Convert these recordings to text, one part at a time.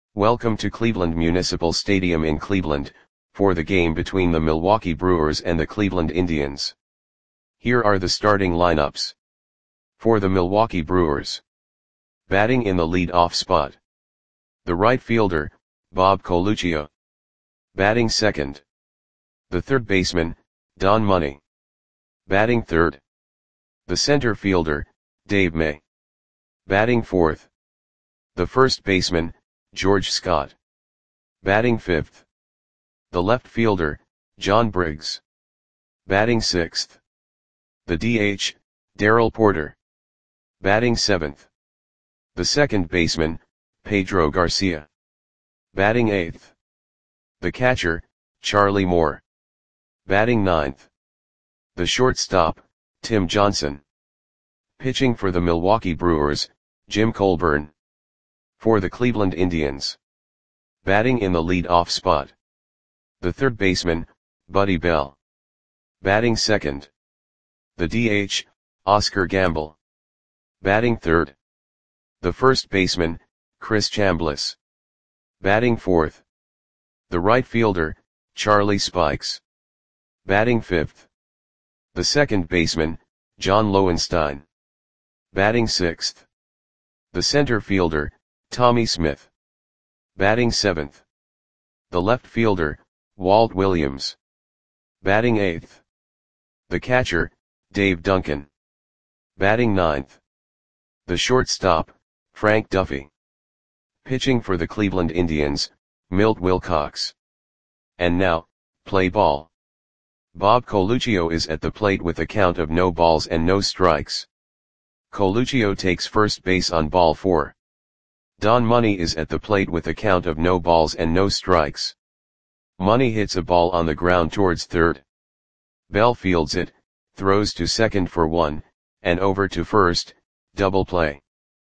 Welcome to Cleveland Municipal Stadium in Cleveland, for the game between the Milwaukee Brewers and the Cleveland Indians. Here are the starting lineups. For the Milwaukee Brewers. Batting in the lead-off spot. The right fielder, Bob Coluccio. Batting second. The third baseman, Don Money. Batting third. The center fielder, Dave May. Batting fourth. The first baseman, George Scott. Batting fifth. The left fielder, John Briggs. Batting sixth. The DH, Darrell Porter. Batting seventh. The second baseman, Pedro Garcia. Batting eighth. The catcher, Charlie Moore. Batting ninth. The shortstop, Tim Johnson. Pitching for the Milwaukee Brewers, Jim Colburn. For the Cleveland Indians. Batting in the lead-off spot. The third baseman, Buddy Bell. Batting second. The DH, Oscar Gamble. Batting third. The first baseman, Chris Chambliss. Batting fourth. The right fielder, Charlie Spikes. Batting fifth. The second baseman, John Lowenstein. Batting sixth. The center fielder, Tommy Smith. Batting seventh. The left fielder, Walt Williams. Batting eighth. The catcher, Dave Duncan. Batting ninth. The shortstop, Frank Duffy. Pitching for the Cleveland Indians, Milt Wilcox. And now, play ball. Bob Coluccio is at the plate with a count of no balls and no strikes. Coluccio takes first base on ball 4. Don Money is at the plate with a count of no balls and no strikes. Money hits a ball on the ground towards third. Bell fields it, throws to second for 1, and over to first, double play.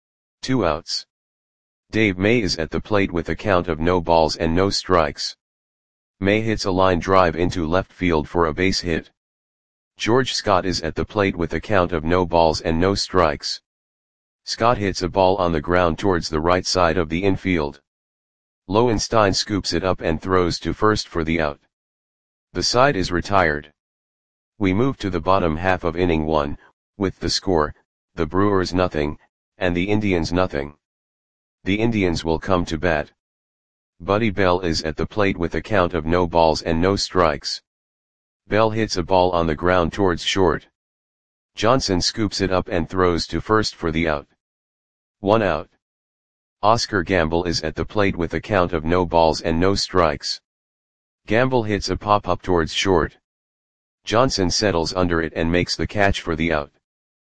2 outs. Dave May is at the plate with a count of no balls and no strikes. May hits a line drive into left field for a base hit. George Scott is at the plate with a count of no balls and no strikes. Scott hits a ball on the ground towards the right side of the infield. Lowenstein scoops it up and throws to first for the out. The side is retired. We move to the bottom half of inning 1, with the score, the Brewers nothing, and the Indians nothing. The Indians will come to bat. Buddy Bell is at the plate with a count of no balls and no strikes. Bell hits a ball on the ground towards short. Johnson scoops it up and throws to first for the out. 1 out. Oscar Gamble is at the plate with a count of no balls and no strikes. Gamble hits a pop-up towards short. Johnson settles under it and makes the catch for the out.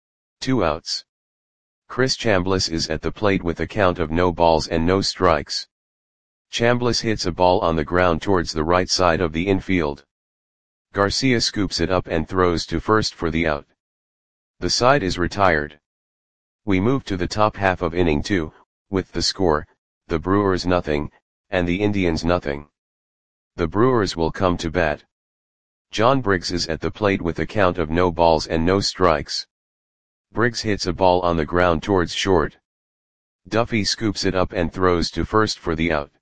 2 outs. Chris Chambliss is at the plate with a count of no balls and no strikes. Chambliss hits a ball on the ground towards the right side of the infield. Garcia scoops it up and throws to first for the out. The side is retired. We move to the top half of inning 2, with the score, the Brewers nothing, and the Indians nothing. The Brewers will come to bat. John Briggs is at the plate with a count of no balls and no strikes. Briggs hits a ball on the ground towards short. Duffy scoops it up and throws to first for the out.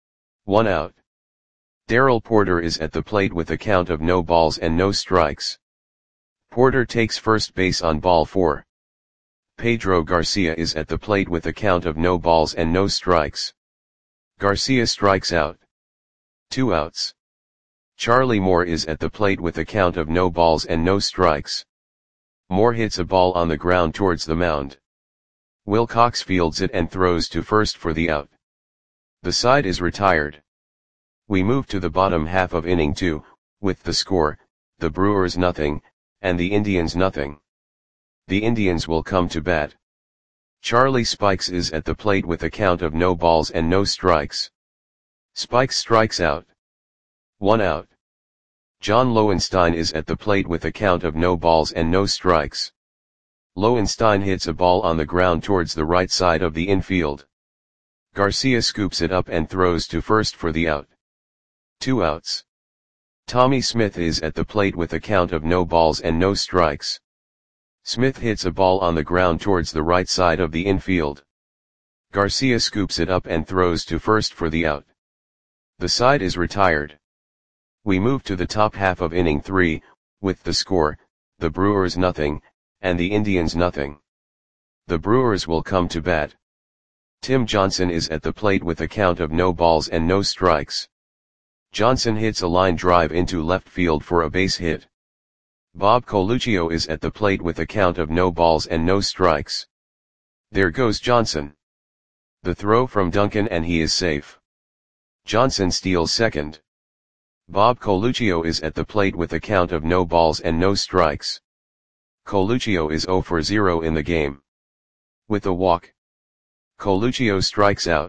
1 out. Darrell Porter is at the plate with a count of no balls and no strikes. Porter takes first base on ball 4. Pedro Garcia is at the plate with a count of no balls and no strikes. Garcia strikes out. 2 outs. Charlie Moore is at the plate with a count of no balls and no strikes. Moore hits a ball on the ground towards the mound. Wilcox fields it and throws to first for the out. The side is retired. We move to the bottom half of inning 2, with the score, the Brewers nothing, and the Indians nothing. The Indians will come to bat. Charlie Spikes is at the plate with a count of no balls and no strikes. Spikes strikes out. 1 out. John Lowenstein is at the plate with a count of no balls and no strikes. Lowenstein hits a ball on the ground towards the right side of the infield. Garcia scoops it up and throws to first for the out. 2 outs. Tommy Smith is at the plate with a count of no balls and no strikes. Smith hits a ball on the ground towards the right side of the infield. Garcia scoops it up and throws to first for the out. The side is retired. We move to the top half of inning 3, with the score, the Brewers nothing, and the Indians nothing. The Brewers will come to bat. Tim Johnson is at the plate with a count of no balls and no strikes. Johnson hits a line drive into left field for a base hit. Bob Coluccio is at the plate with a count of no balls and no strikes. There goes Johnson. The throw from Duncan and he is safe. Johnson steals second. Bob Coluccio is at the plate with a count of no balls and no strikes. Coluccio is 0 for 0 in the game. With a walk, Coluccio strikes out.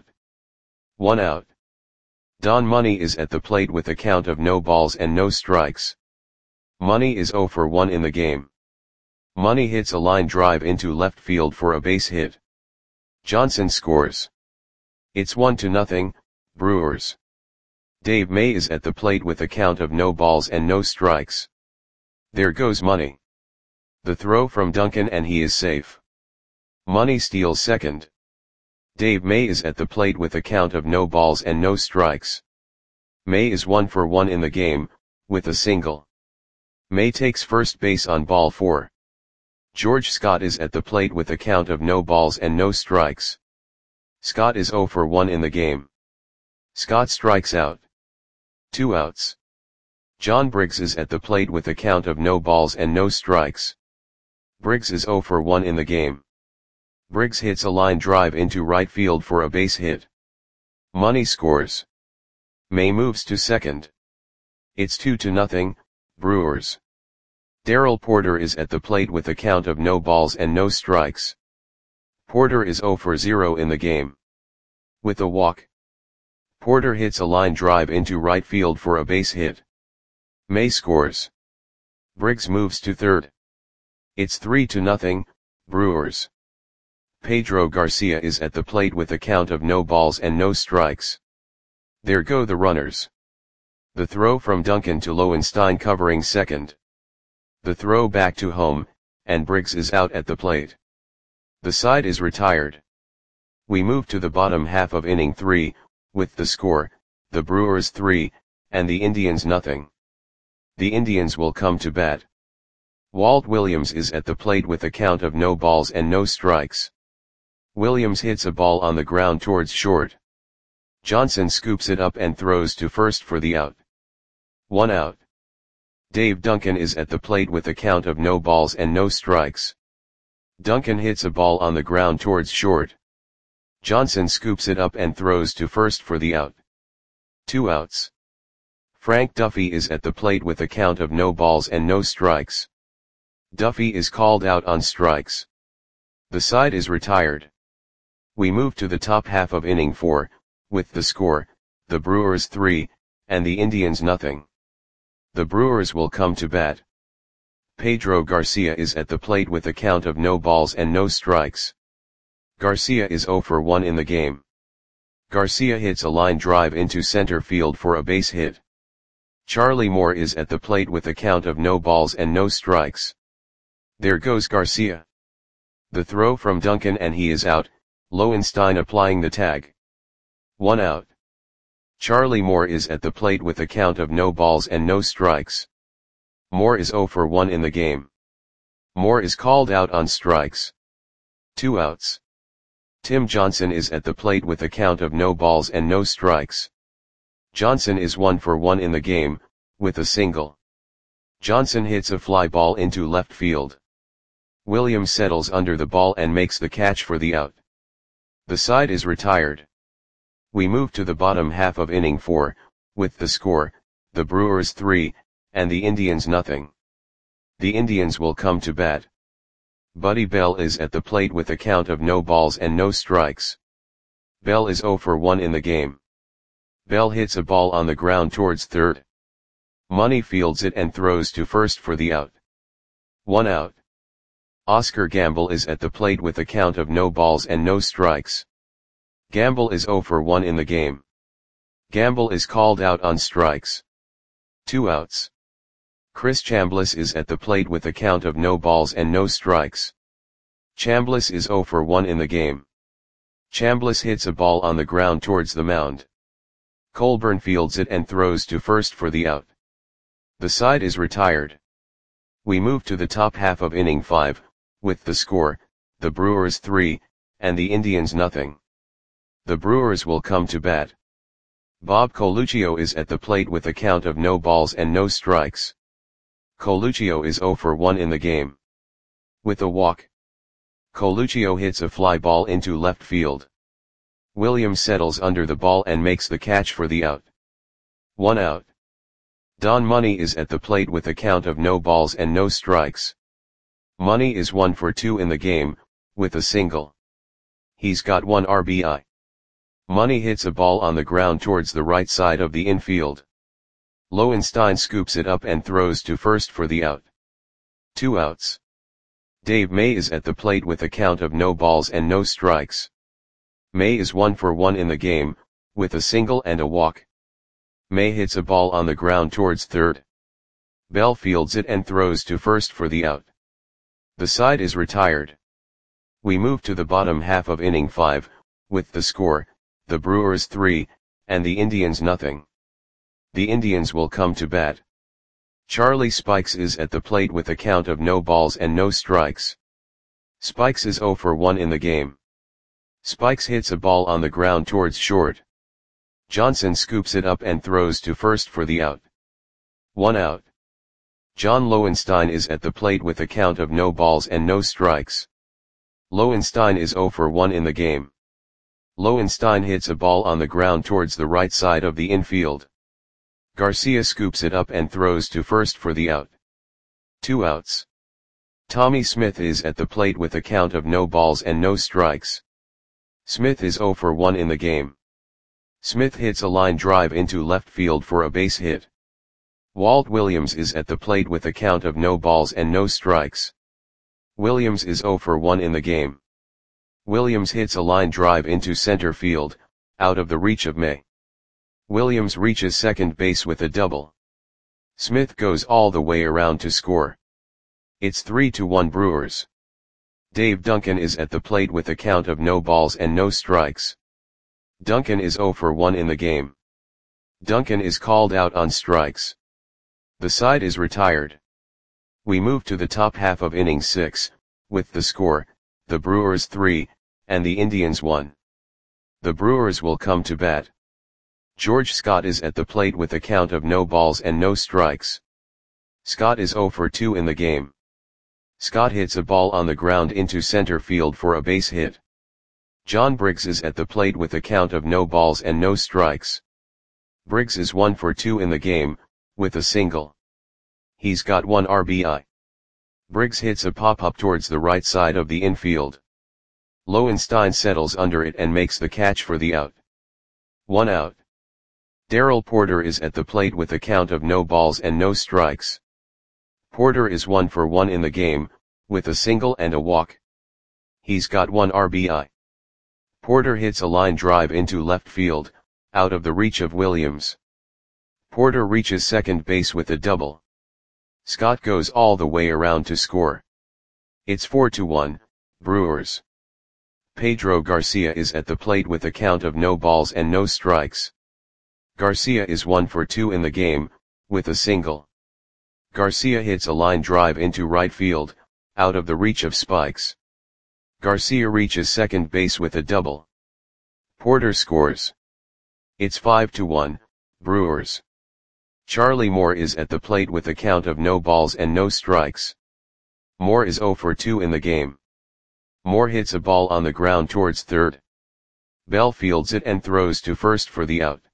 1 out. Don Money is at the plate with a count of no balls and no strikes. Money is 0 for 1 in the game. Money hits a line drive into left field for a base hit. Johnson scores. It's 1-0, Brewers. Dave May is at the plate with a count of no balls and no strikes. There goes Money. The throw from Duncan and he is safe. Money steals second. Dave May is at the plate with a count of no balls and no strikes. May is 1 for 1 in the game, with a single. May takes first base on ball 4. George Scott is at the plate with a count of no balls and no strikes. Scott is 0 for 1 in the game. Scott strikes out. 2 outs. John Briggs is at the plate with a count of no balls and no strikes. Briggs is 0 for 1 in the game. Briggs hits a line drive into right field for a base hit. Money scores. May moves to second. It's 2-0, Brewers. Darrell Porter is at the plate with a count of no balls and no strikes. Porter is 0 for 0 in the game. With a walk, Porter hits a line drive into right field for a base hit. May scores. Briggs moves to third. It's 3-0, Brewers. Pedro Garcia is at the plate with a count of no balls and no strikes. There go the runners. The throw from Duncan to Lowenstein covering second. The throw back to home, and Briggs is out at the plate. The side is retired. We move to the bottom half of inning 3, with the score, the Brewers 3, and the Indians nothing. The Indians will come to bat. Walt Williams is at the plate with a count of no balls and no strikes. Williams hits a ball on the ground towards short. Johnson scoops it up and throws to first for the out. 1 out. Dave Duncan is at the plate with a count of no balls and no strikes. Duncan hits a ball on the ground towards short. Johnson scoops it up and throws to first for the out. 2 outs. Frank Duffy is at the plate with a count of no balls and no strikes. Duffy is called out on strikes. The side is retired. We move to the top half of inning 4, with the score, the Brewers 3, and the Indians nothing. The Brewers will come to bat. Pedro Garcia is at the plate with a count of no balls and no strikes. Garcia is 0 for 1 in the game. Garcia hits a line drive into center field for a base hit. Charlie Moore is at the plate with a count of no balls and no strikes. There goes Garcia. The throw from Duncan and he is out, Lowenstein applying the tag. 1 out. Charlie Moore is at the plate with a count of no balls and no strikes. Moore is 0 for 1 in the game. Moore is called out on strikes. 2 outs. Tim Johnson is at the plate with a count of no balls and no strikes. Johnson is 1 for 1 in the game, with a single. Johnson hits a fly ball into left field. Williams settles under the ball and makes the catch for the out. The side is retired. We move to the bottom half of inning 4, with the score, the Brewers 3, and the Indians nothing. The Indians will come to bat. Buddy Bell is at the plate with a count of no balls and no strikes. Bell is 0 for 1 in the game. Bell hits a ball on the ground towards third. Money fields it and throws to first for the out. 1 out. Oscar Gamble is at the plate with a count of no balls and no strikes. Gamble is 0 for 1 in the game. Gamble is called out on strikes. 2 outs. Chris Chambliss is at the plate with a count of no balls and no strikes. Chambliss is 0 for 1 in the game. Chambliss hits a ball on the ground towards the mound. Colburn fields it and throws to first for the out. The side is retired. We move to the top half of inning 5, with the score, the Brewers 3, and the Indians nothing. The Brewers will come to bat. Bob Coluccio is at the plate with a count of no balls and no strikes. Coluccio is 0 for 1 in the game. With a walk, Coluccio hits a fly ball into left field. Williams settles under the ball and makes the catch for the out. 1 out. Don Money is at the plate with a count of no balls and no strikes. Money is 1 for 2 in the game, with a single. He's got 1 RBI. Money hits a ball on the ground towards the right side of the infield. Lowenstein scoops it up and throws to first for the out. 2 outs. Dave May is at the plate with a count of no balls and no strikes. May is 1 for 1 in the game, with a single and a walk. May hits a ball on the ground towards third. Bell fields it and throws to first for the out. The side is retired. We move to the bottom half of inning 5, with the score, the Brewers 3, and the Indians nothing. The Indians will come to bat. Charlie Spikes is at the plate with a count of no balls and no strikes. Spikes is 0 for 1 in the game. Spikes hits a ball on the ground towards short. Johnson scoops it up and throws to first for the out. 1 out. John Lowenstein is at the plate with a count of no balls and no strikes. Lowenstein is 0 for 1 in the game. Lowenstein hits a ball on the ground towards the right side of the infield. Garcia scoops it up and throws to first for the out. 2 outs. Tommy Smith is at the plate with a count of no balls and no strikes. Smith is 0 for 1 in the game. Smith hits a line drive into left field for a base hit. Walt Williams is at the plate with a count of no balls and no strikes. Williams is 0 for 1 in the game. Williams hits a line drive into center field, out of the reach of May. Williams reaches second base with a double. Smith goes all the way around to score. It's 3-1 Brewers. Dave Duncan is at the plate with a count of no balls and no strikes. Duncan is 0 for 1 in the game. Duncan is called out on strikes. The side is retired. We move to the top half of inning 6, with the score, the Brewers 3, and the Indians 1. The Brewers will come to bat. George Scott is at the plate with a count of no balls and no strikes. Scott is 0 for 2 in the game. Scott hits a ball on the ground into center field for a base hit. John Briggs is at the plate with a count of no balls and no strikes. Briggs is 1 for 2 in the game, with a single. He's got 1 RBI. Briggs hits a pop-up towards the right side of the infield. Lowenstein settles under it and makes the catch for the out. 1 out. Darrell Porter is at the plate with a count of no balls and no strikes. Porter is 1 for 1 in the game, with a single and a walk. He's got 1 RBI. Porter hits a line drive into left field, out of the reach of Williams. Porter reaches second base with a double. Scott goes all the way around to score. It's 4-1, Brewers. Pedro Garcia is at the plate with a count of no balls and no strikes. Garcia is 1 for 2 in the game, with a single. Garcia hits a line drive into right field, out of the reach of Spikes. Garcia reaches second base with a double. Porter scores. It's 5-1, Brewers. Charlie Moore is at the plate with a count of no balls and no strikes. Moore is 0 for 2 in the game. Moore hits a ball on the ground towards third. Bell fields it and throws to first for the out.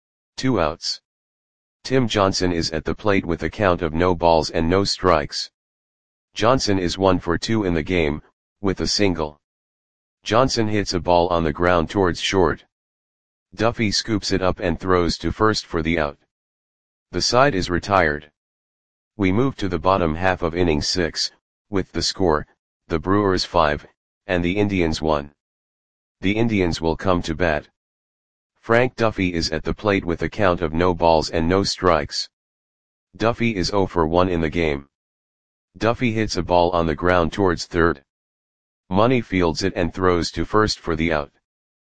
2 outs. Tim Johnson is at the plate with a count of no balls and no strikes. Johnson is 1 for 2 in the game, with a single. Johnson hits a ball on the ground towards short. Duffy scoops it up and throws to first for the out. The side is retired. We move to the bottom half of inning 6, with the score, the Brewers 5, and the Indians 1. The Indians will come to bat. Frank Duffy is at the plate with a count of no balls and no strikes. Duffy is 0 for 1 in the game. Duffy hits a ball on the ground towards third. Money fields it and throws to first for the out.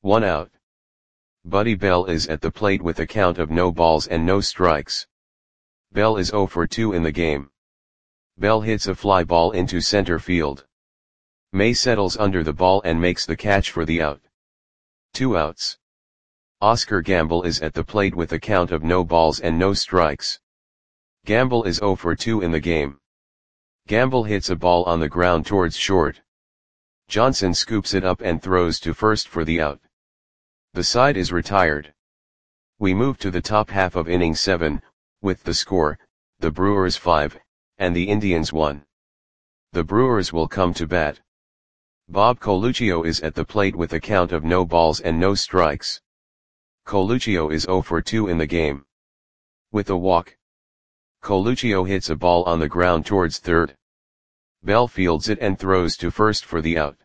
1 out. Buddy Bell is at the plate with a count of no balls and no strikes. Bell is 0 for 2 in the game. Bell hits a fly ball into center field. May settles under the ball and makes the catch for the out. 2 outs. Oscar Gamble is at the plate with a count of no balls and no strikes. Gamble is 0 for 2 in the game. Gamble hits a ball on the ground towards short. Johnson scoops it up and throws to first for the out. The side is retired. We move to the top half of inning 7, with the score, the Brewers 5, and the Indians 1. The Brewers will come to bat. Bob Coluccio is at the plate with a count of no balls and no strikes. Coluccio is 0 for 2 in the game. With a walk, Coluccio hits a ball on the ground towards third. Bell fields it and throws to first for the out.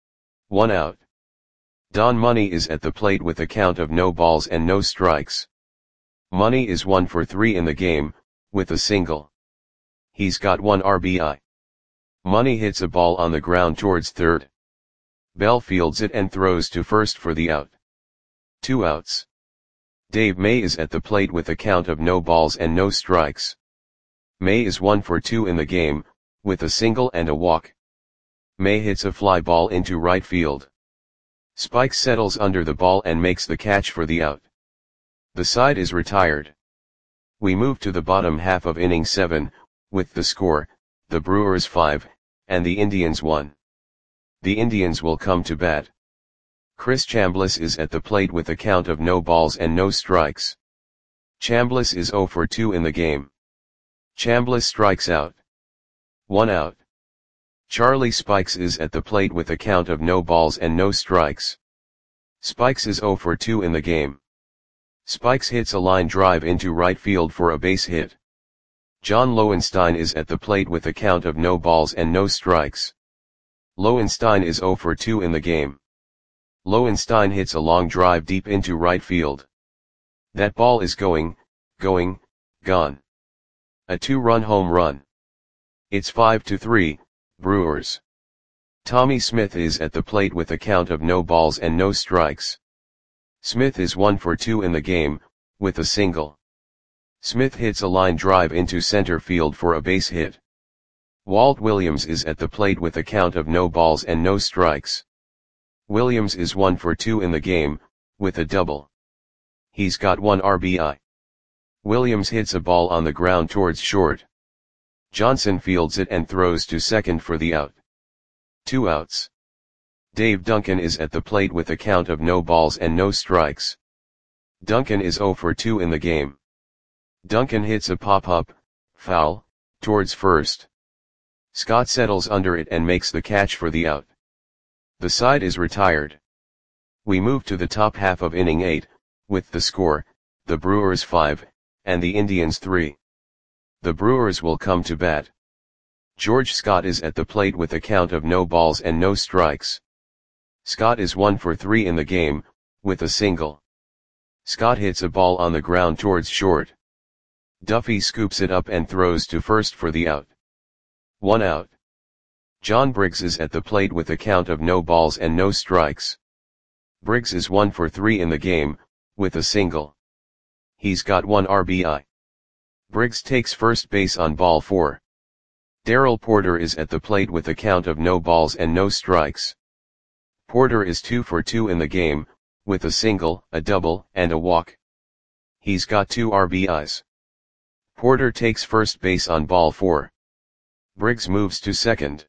1 out. Don Money is at the plate with a count of no balls and no strikes. Money is 1 for 3 in the game, with a single. He's got 1 RBI. Money hits a ball on the ground towards third. Bell fields it and throws to first for the out. 2 outs. Dave May is at the plate with a count of no balls and no strikes. May is 1 for 2 in the game, with a single and a walk. May hits a fly ball into right field. Spike settles under the ball and makes the catch for the out. The side is retired. We move to the bottom half of inning 7, with the score, the Brewers 5, and the Indians 1. The Indians will come to bat. Chris Chambliss is at the plate with a count of no balls and no strikes. Chambliss is 0 for 2 in the game. Chambliss strikes out. 1 out. Charlie Spikes is at the plate with a count of no balls and no strikes. Spikes is 0 for 2 in the game. Spikes hits a line drive into right field for a base hit. John Lowenstein is at the plate with a count of no balls and no strikes. Lowenstein is 0 for 2 in the game. Lowenstein hits a long drive deep into right field. That ball is gone. A 2-run home run. It's 5-3, Brewers. Tommy Smith is at the plate with a count of no balls and no strikes. Smith is 1 for 2 in the game, with a single. Smith hits a line drive into center field for a base hit. Walt Williams is at the plate with a count of no balls and no strikes. Williams is 1 for 2 in the game, with a double. He's got 1 RBI. Williams hits a ball on the ground towards short. Johnson fields it and throws to second for the out. 2 outs. Dave Duncan is at the plate with a count of no balls and no strikes. Duncan is 0 for 2 in the game. Duncan hits a pop-up, foul, towards first. Scott settles under it and makes the catch for the out. The side is retired. We move to the top half of inning 8, with the score, the Brewers 5, and the Indians 3. The Brewers will come to bat. George Scott is at the plate with a count of no balls and no strikes. Scott is 1 for 3 in the game, with a single. Scott hits a ball on the ground towards short. Duffy scoops it up and throws to first for the out. 1 out. John Briggs is at the plate with a count of no balls and no strikes. Briggs is 1 for 3 in the game, with a single. He's got 1 RBI. Briggs takes first base on ball 4. Darrell Porter is at the plate with a count of no balls and no strikes. Porter is 2 for 2 in the game, with a single, a double, and a walk. He's got 2 RBIs. Porter takes first base on ball 4. Briggs moves to second.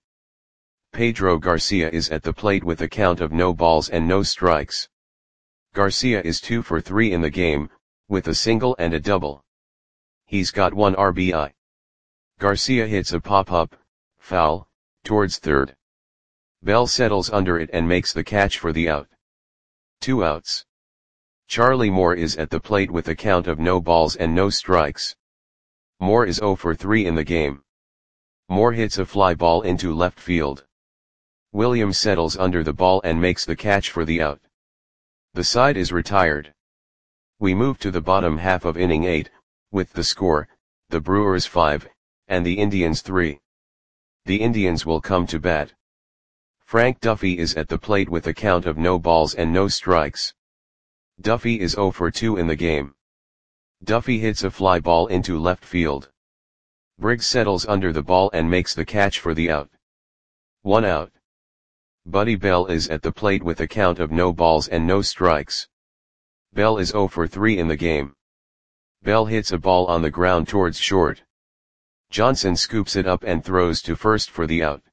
Pedro Garcia is at the plate with a count of no balls and no strikes. Garcia is 2 for 3 in the game, with a single and a double. He's got 1 RBI. Garcia hits a pop-up, foul, towards third. Bell settles under it and makes the catch for the out. 2 outs. Charlie Moore is at the plate with a count of no balls and no strikes. Moore is 0 for 3 in the game. Moore hits a fly ball into left field. Williams settles under the ball and makes the catch for the out. The side is retired. We move to the bottom half of inning 8, with the score, the Brewers 5, and the Indians 3. The Indians will come to bat. Frank Duffy is at the plate with a count of no balls and no strikes. Duffy is 0 for 2 in the game. Duffy hits a fly ball into left field. Briggs settles under the ball and makes the catch for the out. 1 out. Buddy Bell is at the plate with a count of no balls and no strikes. Bell is 0 for 3 in the game. Bell hits a ball on the ground towards short. Johnson scoops it up and throws to first for the out.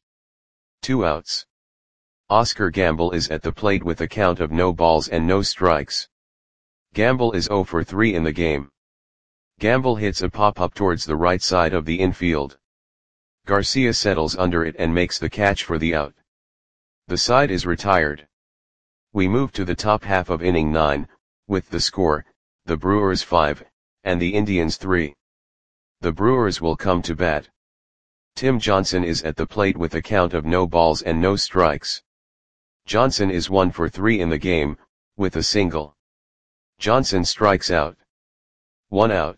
2 outs. Oscar Gamble is at the plate with a count of no balls and no strikes. Gamble is 0 for 3 in the game. Gamble hits a pop-up towards the right side of the infield. Garcia settles under it and makes the catch for the out. The side is retired. We move to the top half of inning 9, with the score, the Brewers 5, and the Indians 3. The Brewers will come to bat. Tim Johnson is at the plate with a count of no balls and no strikes. Johnson is 1 for 3 in the game, with a single. Johnson strikes out. 1 out.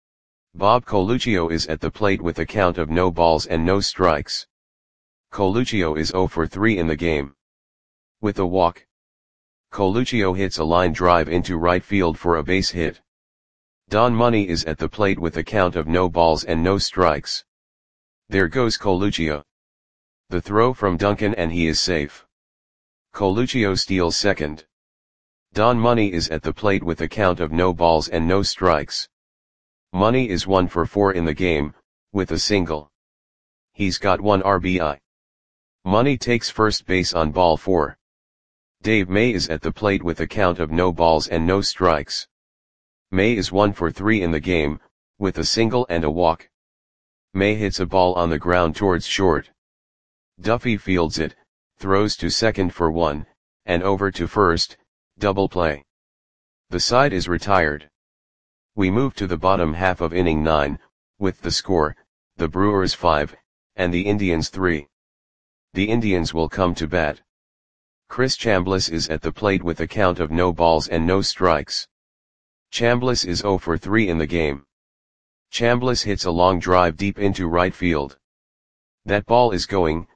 Bob Coluccio is at the plate with a count of no balls and no strikes. Coluccio is 0 for 3 in the game. With a walk. Coluccio hits a line drive into right field for a base hit. Don Money is at the plate with a count of no balls and no strikes. There goes Coluccio. The throw from Duncan and he is safe. Coluccio steals second. Don Money is at the plate with a count of no balls and no strikes. Money is 1 for 4 in the game, with a single. He's got 1 RBI. Money takes first base on ball 4. Dave May is at the plate with a count of no balls and no strikes. May is 1 for 3 in the game, with a single and a walk. May hits a ball on the ground towards short. Duffy fields it, throws to second for 1, and over to first, double play. The side is retired. We move to the bottom half of inning 9, with the score, the Brewers 5, and the Indians 3. The Indians will come to bat. Chris Chambliss is at the plate with a count of no balls and no strikes. Chambliss is 0 for 3 in the game. Chambliss hits a long drive deep into right field. That ball is going,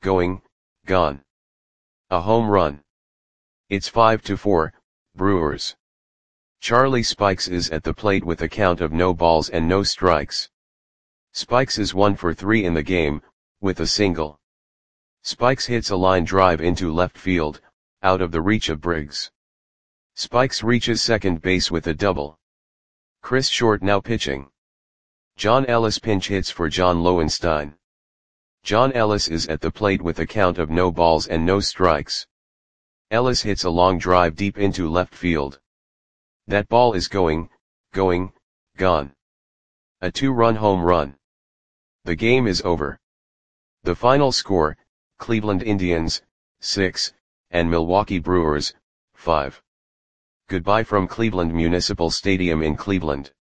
gone. A home run. It's 5-4, Brewers. Charlie Spikes is at the plate with a count of no balls and no strikes. Spikes is 1 for 3 in the game, with a single. Spikes hits a line drive into left field, out of the reach of Briggs. Spikes reaches second base with a double. Chris Short now pitching. John Ellis pinch hits for John Lowenstein. John Ellis is at the plate with a count of no balls and no strikes. Ellis hits a long drive deep into left field. That ball is going, gone. A 2-run home run. The game is over. The final score, Cleveland Indians, 6, and Milwaukee Brewers, 5. Goodbye from Cleveland Municipal Stadium in Cleveland.